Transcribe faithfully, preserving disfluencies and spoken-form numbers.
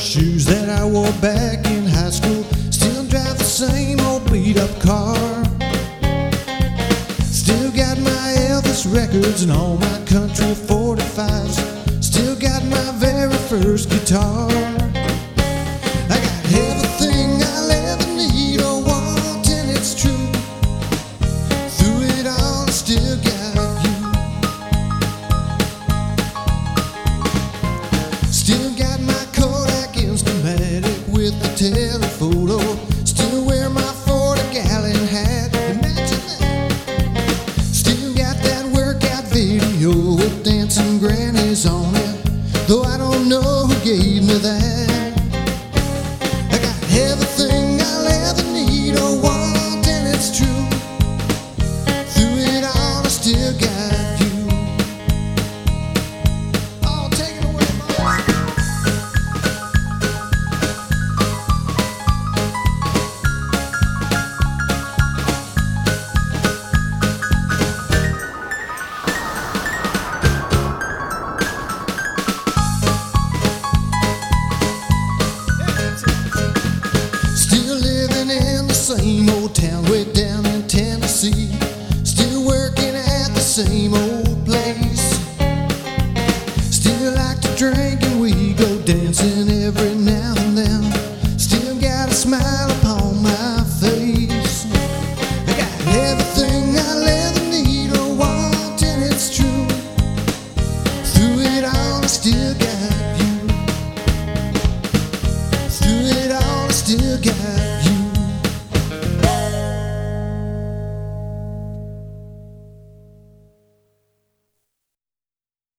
shoes that I wore back in high school. Still drive the same old beat-up car. Still got my Elvis records and all my country forty-fives. Still got my very first guitar. I got everything I'll ever need or want, and it's true. Through it all, I still got you. Still got my Kodak Instamatic with the telephoto. Still wear my forty gallon hat. Imagine that. Still got that workout video with dancing grannies on it, though I don't know who gave me that. I got everything I'll ever need or want, and it's true. Through it all, I still got you. Oh, take it away, Mama. Same old town way down in Tennessee. Still working at the same old place. Still like to drink and we go dancing every now and then. Still got a smile upon my face. I got everything I'll ever need or want, and it's true. Through it all, I still got you. Through it all, I still got you.